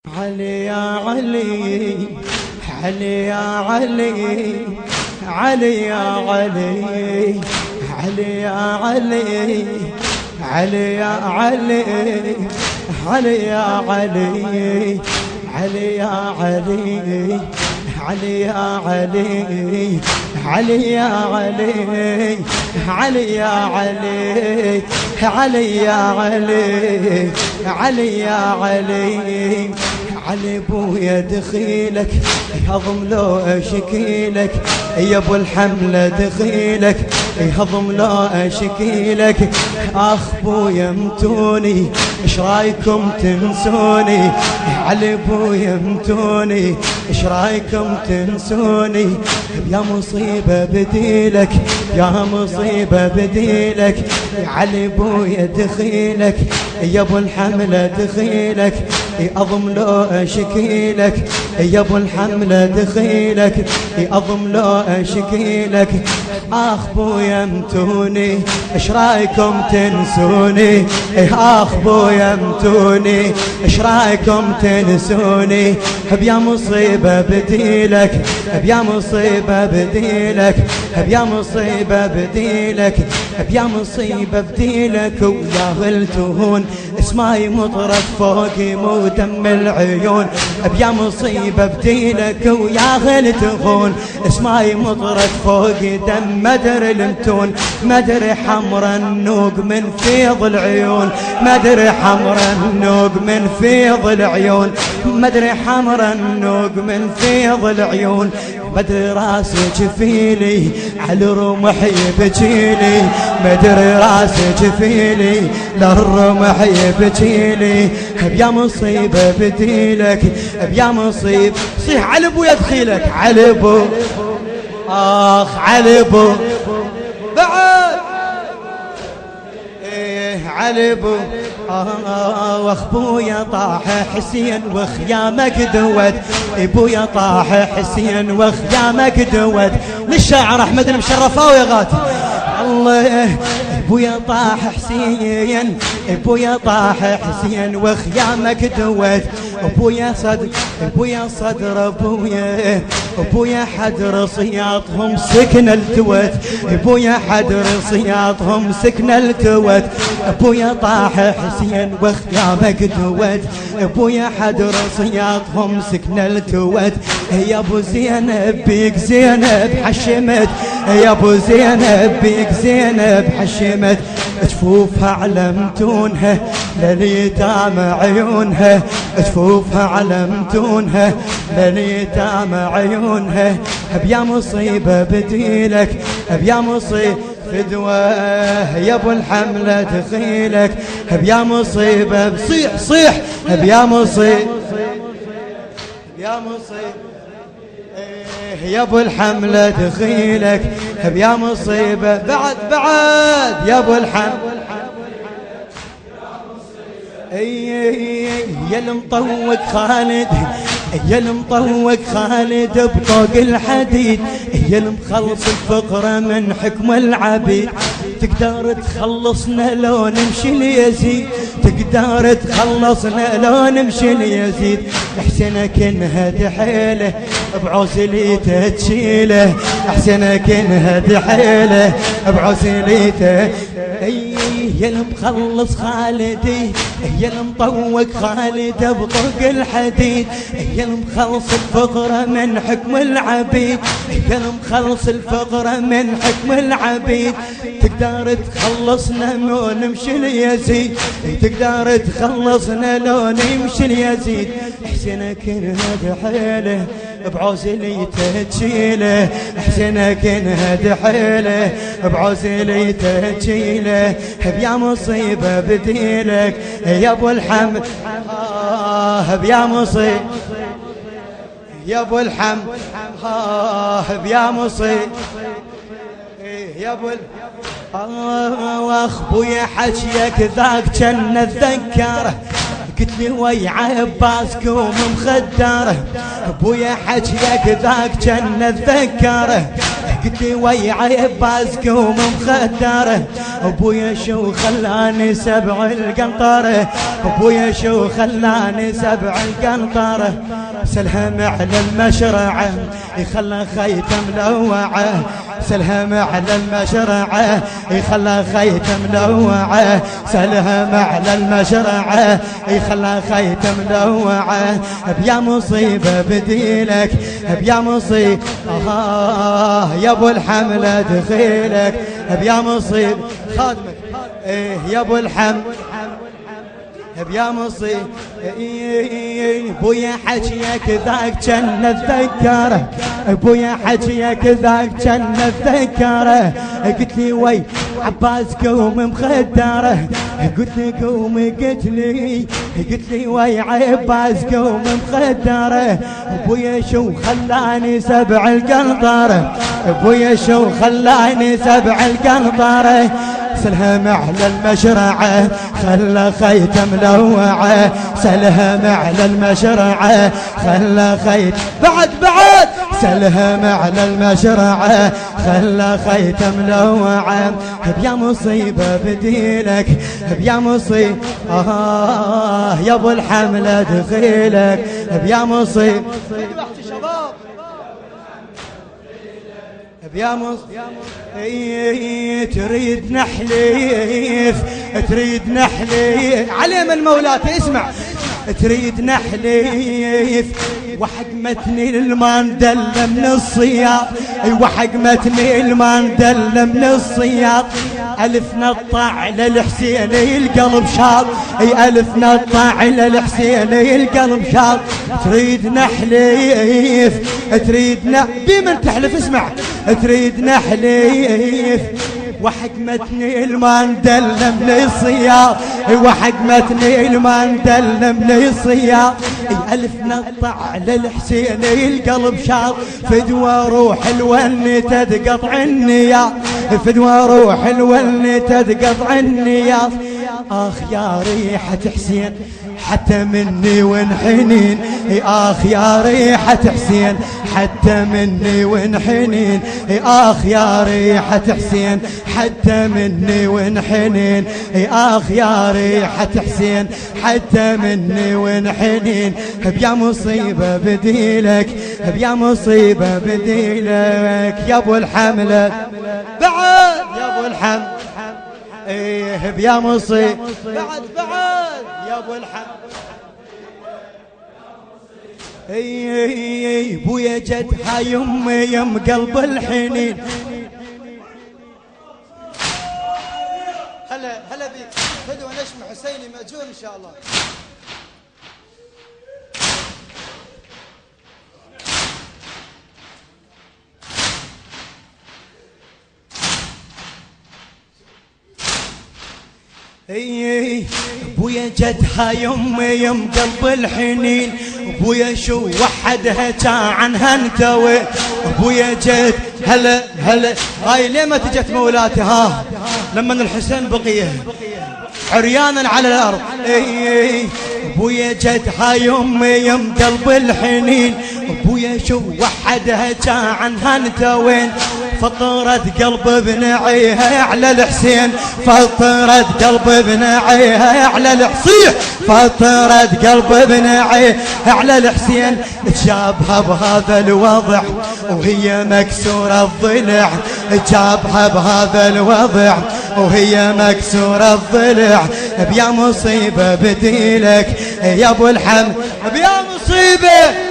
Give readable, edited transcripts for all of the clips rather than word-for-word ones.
علي يا علي، علي يا علي، علي يا علي، علي يا علي، علي يا علي، علي يا علي، علي يا علي، علي يا علي، علي يا علي، علي يا علي، علي يا علي، علي يا علي، علي بويا دخيلك يهضم لو اشكيلك، يا ابو الحمله دخيلك يهضم لو اشكيلك. اخ بويا متوني ايش رايكم تنسوني، علي بويا متوني ايش رايكم تنسوني. يا مصيبه بديلك، يا مصيبه بديلك، علي بويا دخيلك، يا ابو الحمله دخيلك اضم لو اشكيلك، يا ابو الحمله دخيلك اضم لو اشكيلك. اخ بويا متوني ايش رايكم تنسوني، اخ بويا متوني ايش رايكم تنسوني. بيا مصيبه بديلك، بيا مصيبه بديلك، بيا مصيبه بديلك، بيا مصيبه بديلك. ويا غلتهون اسماي مطرد فوقي مو دم العيون، بيا مصيبه بديلك. ويا غلتهون اسماي مطرد فوقي دم مدري المتون، مدري حمر النوق من فيض العيون، مدري حمر النوق من فيض العيون، مدري حمر النوق من فيض العيون. مدري راسي جفيلي على الرمح يبجيلي، مدري راسي جفيلي للرمح يبجيلي. بيا مصيبه بديلك، بيا مصيبه صيح على ابو يدخيلك، على ابو اخ على ابو بعد ايه على ابو واخ بويا طاح حسين وخيامك دود، ابويا طاح حسين وخيامك دود. للشاعر احمد المشرفاوي غاتي الله. ابويا طاح حسين، ابويا طاح حسين وخيامك دود. ابويا صدر، ابويا صدر ابويا، ابويا حدر صياطهم سكن التوت، ابويا حدر صياطهم سكن التوت. ابويا طاح حسين وخيامك دود، ابويا حدر صياطهم سكن التوت. يا ابو زينب بيك زينب حشمت، يا ابو زينب بيك زينب حشمت. جفوفها علمتونها لليتام عيونها، جفوفها علمتونها لليتام عيونها. بيا مصيبه بديلك، بيا مصيبه فدوه، يا ابو الحمله دخيلك. بيا مصيبه بصيح صيح، بيا مصيبه، يا مصيبه يا ابو الحمله دخيلك. بيا مصيبه بعد بعد يا ابو الحمله. يا المطوق خالد، يا المطوق خالد بطوق الحديد، يا المخلص الفقره من حكم العبيد. تقدر تخلصنا لو نمشي ليزيد، تقدر تخلصنا لو نمشي ليزيد. احسنك انهد حيله بعزليته تشيله، احسنك انهد حيله بعزليته. يا المخلص خالدي، يا المطوق خالد بطوق الحديد، يا المخلص الفقره من حكم العبيد، يا المخلص الفقره من حكم العبيد. تقدر تخلصنا لو نمشي ليزيد، تقدر تخلصنا لو نمشي ليزيد. احسنك انهد حيله بعزليته تشيله، احسنك انهد حيله بعزليته تشيله. بيا مصيبه بديلك يا ابو الحمد، بيا مصيبه يا ابو الحمد، بيا مصيبه يا ابو واخ بويا حكيك ذاك جنة ذكره، قلت لي ويا عباس قوم مخدره. ابويا حكيك ذاك جنة ذكره، قلت لي ويا عباس قوم مخدره، ابويا شو خلاني سبع القنطره، ابويا شو خلاني سبع القنطره، سلهم على المشرعه يخلى خيته ملوعه، سلهم على المشرعه يخلى خيته ملوعه، سلهم على المشرعه يخلى خيته ملوعه، بيا مصيبه بديلك بيا مصيبه يا ابو الحمله دخيلك، بيا مصيبه خادمك ايه يا ابو الحمل بيا مصيب بويا حكيك ذاك جنة ذكره، بويا حكيك ذاك جنة ذكره، قلت لي وي عباس قوم مخدره، قلت لي قوم قلت لي وي عباس قوم مخدره، بويا شو خلاني سبع القنطره، بويا شو خلاني سبع القنطره، سلهم على المشرعه خلى خيته ملوعه، سلهم على المشرعه خلى خيت بعد سلهم على المشرعه خلى خيته ملوعه، بيا مصيبه بديلك بيا مصيبه يا ابو الحمله دخيلك، بيا مصيبه بيا تريد نحليف تريد نحليف علي من مولاتي اسمع، تريد نحليف وحقمتني الماندل من الصياط، وحقمتني الماندل من الصياط، ألف نطع للحسين القلب شاط، ألف نطع للحسين القلب شاط، تريد نحليف تريد بمن تحلف اسمع، تريد نحليف وحكمتني الماندل من الصياط، وحكمتني الماندل من الصياط، ألف نطع للحسين القلب شاط، فدوى روح الون تدقطع النياط، فدوى روح الون تدقطع النياط، آخ يا ريحة حسين حتى مني وانحنين، آخ يا ريحة حسين حتى مني وانحنين، آخ يا ريحة حسين حتى مني وانحنين، آخ يا ريحة حسين حتى مني وانحنين، بيا مصيبة بديلك بيا مصيبة بديلك يا ابو الحملة بعد يا ابو الحمل ايه بيا مصيبة بعد يا ابو الحمل اي بويا جدها يمي يم قلب الحنين، هلا بيك فدوى نجم حسيني مأجور ان شاء الله. اي بويا جدها يمي يم قلب الحنين، بويا شو وحدها كان عنها انتوي، بويا جد هلا هاي ليه ما تجت مولاتي ها لما الحسين بقيه عريانا على الارض، اي بويا جدها يمي يم قلب الحنين، بويا شو وحدها كان عنها انتوين، فطرت قلب بنعيها على الحسين، فطرت قلب بنعيها على الحسين، فطرت قلب بنعيها على الحسين، جابها بهذا الوضع وهي مكسورة الضلع، جابها بهذا الوضع وهي مكسورة الضلع، بيا مصيبة بديلك يا ابو الحمل بيا مصيبة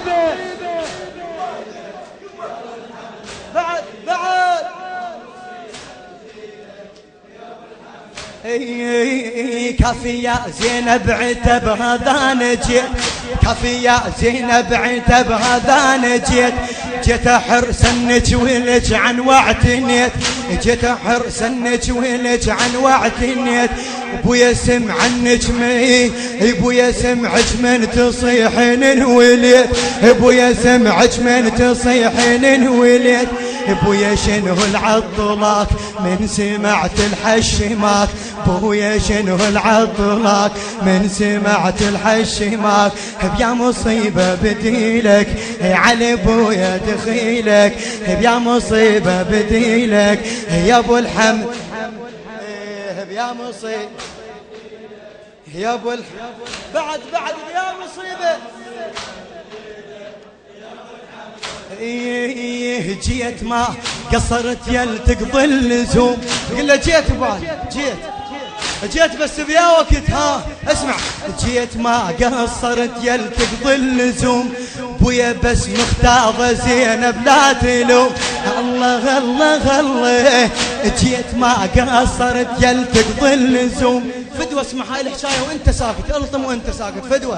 كافي يا زينب عتب هذا نجيت، كافي يا زينب عتب هذا نجيت، جيت احرسنك ولج عن واعتنيت، جيت احرسنك ولج عن واعتنيت، ابويا سمع النجمي ابويا سمعك من تصيحين الوليد، ابويا سمعك من تصيحين الوليد، بويا شنو العضلاك من سمعت الحشماك بويا شنو العضلاك من سمعت الحشماك بيا مصيبة بديلك علي بويا دخيلك بيا مصيبة بديلك يا ابو الحمد يا مصيبة يا ابو بعد يا مصيبة جيت ما قصرت يل تقضي اللزوم قل له جيت بالي جيت بس بيا وقت ها اسمع جيت ما قصرت يل تقضي اللزوم بويا بس مختاضة زينب لا تلوم الله الله الله جيت ما قصرت يل تقضي اللزوم فدوة اسمع هاي الحكاية وانت ساكت الطم وانت ساكت فدوة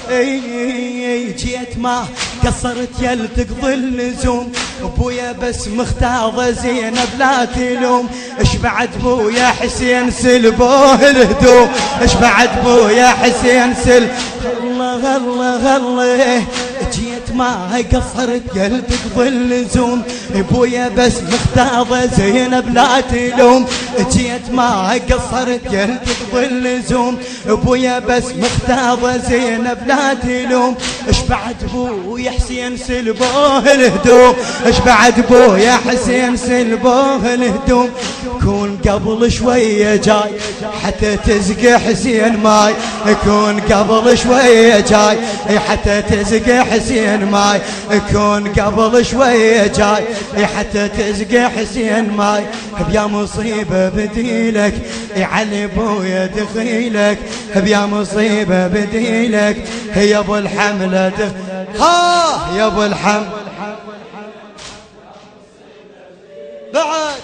جيت ما قصرت يل تقضي اللزوم بويا بس مختاضة زينب لا تلوم اش بعد بويا حسين سلبوه الهدوم اش بعد بويا حسين سلب الله الله الله جيت ما قصرت يل تقضي اللزوم بويا بس مختاضة زينب لا تلوم جيت ما قصرت يل تقضي اللزوم بويا بس مختاضة زينب لا تلوم اش بعد بويا حسين سلبوه الهدوم اش بعد بويا حسين سلبوه الهدوم كون قبل شوية جاي حتى تزقى حسين ماي كون قبل شوية جاي حتى تزقى حسين ماي كون قبل شوية جاي حتى تزقى حسين ماي بيا مصيبة بديلك علي بويا دخيلك بيا مصيبة بديلك يا ابو الحملة ها يا ابو الحمل بعد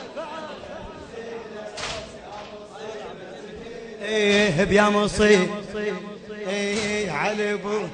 ايه بيا مصيبة علي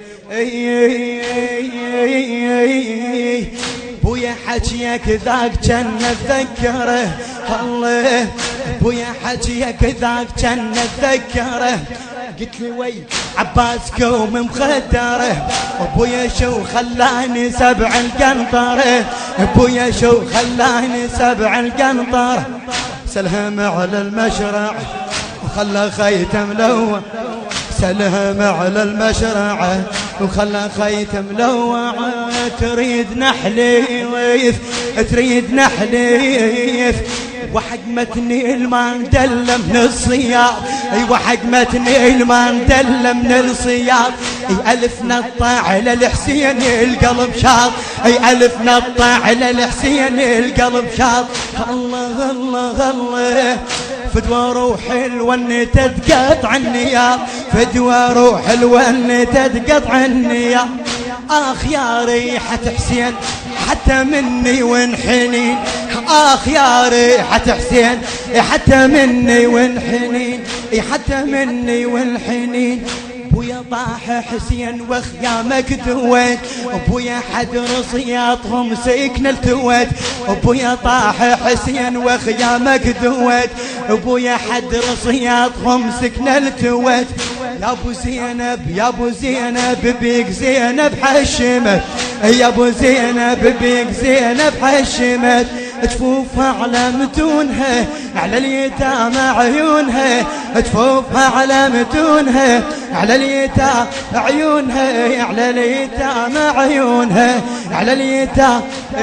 بويا حكيك ذاك كان اتذكره الله بويا حكيك ذاك كان اتذكره قلت لي وي عباس قوم مخدره ابويا شو خلاني سبع القنطره ابويا شو خلاني سبع القنطره سلهم على المشرع وخلى خيته ملوع سلهم على المشرعة وخلى خيته ملوع تريد نحليف تريد نحليف وحقمتني المان دل من الصياد اي وحقمتني المان دل من الصياد اي الف نطع على الحسين القلب شاط اي الف نطع على الحسين القلب شاط الله الله الله فدوى روح الون تتقطع النياب فدوى روح الون تتقطع النياب اخ يا ريحة حسين حتى مني وانحنين اخ يا ريحة حسين حتى مني وانحنين حتى مني وانحنين بويا طاح حسين وخيامك دويت بويا حدر صياطهم سيكن التويت بويا طاح حسين وخيامك دويت بويا حدر صياطهم سكن التويت يا ابو زينب يا ابو زينب بيك زينب حشمت يا ابو زينب بيك زينب حشمت جفوفها على متونها على اليتامى عيونها جفوفها على متونها على اليتامى عيونها على اليتامى عيونها على اليتامى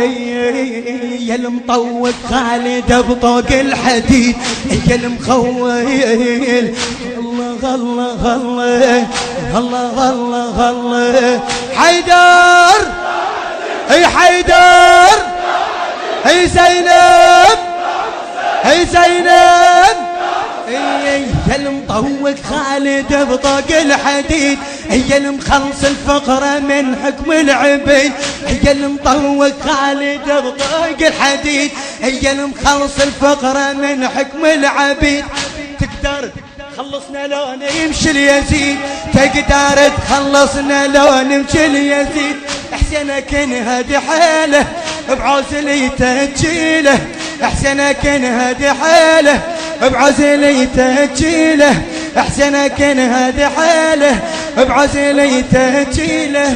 يا المطوق خالد بطوق الحديد يا المخويل الله الله الله الله الله الله حيدر اي حيدر هي زينب هي زينب يا المطوق خالد بطاق الحديد هي المخلص الفقرة من حكم العبيد هي المطوق خالد بطاق الحديد هي المخلص الفقرة من حكم العبيد تقدر تخلصنا لو نمشي اليزيد تقدر تخلصنا لو نمشي اليزيد حسينك انهدي حاله بعزلي تجيله حسينك انهدي حاله بعزلي تجيله حسينك انهدي حاله بعزلي تجيله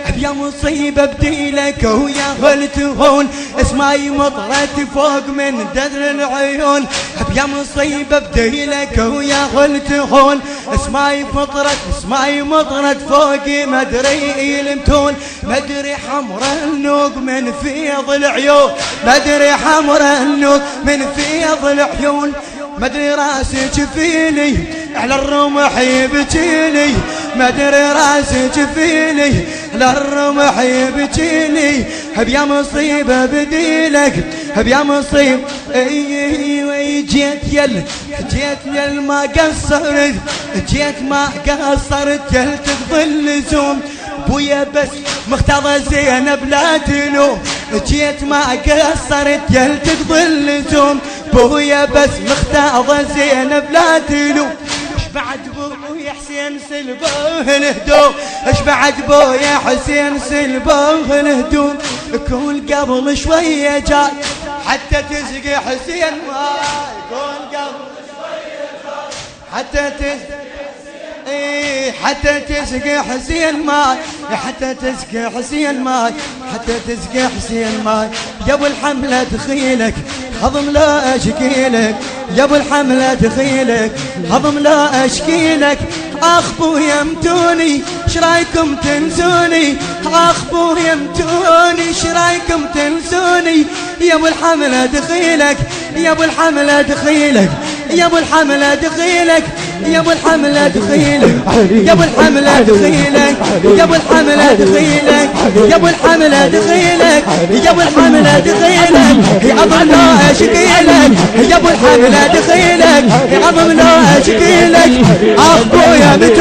بيا مصيبة بديلك ويا غلت هون اسماي مطرت فوق من ددر العيون بيا مصيبة بديلك ويا غلت هون اسماي مطرت فوق مدري يلمتون مدري حمر النوق من فيض العيون مدري حمر النوق من فيض العيون مدري راسي جفيلي على الرمح يبكيلي مدري راسي جفيلي على الرمح يبكيلي بيا مصيبة بديلك بيا مصيبة اي جيت يل ما قصرت جيت ما قصرت يل تفضل لزوم بويا بس مختضة زينب لا تلوم جيت ما قصرت يل تفضل لزوم بويا بس مختضة زينب لا تلوم بعد بويا حسين سلبوه الهدوم اش بعد بويا حسين سلبوه الهدوم كل قبل شوية جاي حتى تسقي حسين ماي كل قبل شوية جاي حتى تسقي حتى تسقي حسين ماي حتى تسقي حسين ماي حتى تسقي حسين ماي يا ابو الحملة دخيلك هضم لا اشكيلك يا ابو الحملة دخيلك هضم لا اشكيلك اخ بويا متوني شرايكم تنسوني اخ بويا متوني شرايكم تنسوني يا ابو الحملة دخيلك يا ابو الحملة دخيلك يا ابو الحملة دخيلك يا ابو الحملة دخيلك يا ابو الحملة دخيلك يا ابو الحملة دخيلك يا ابو الحملة دخيلك يا ابو الحملة دخيلك يا ابو لا اشكيلك يا ابو الحملة دخيلك يا ابو لا اشكيلك اخ بويا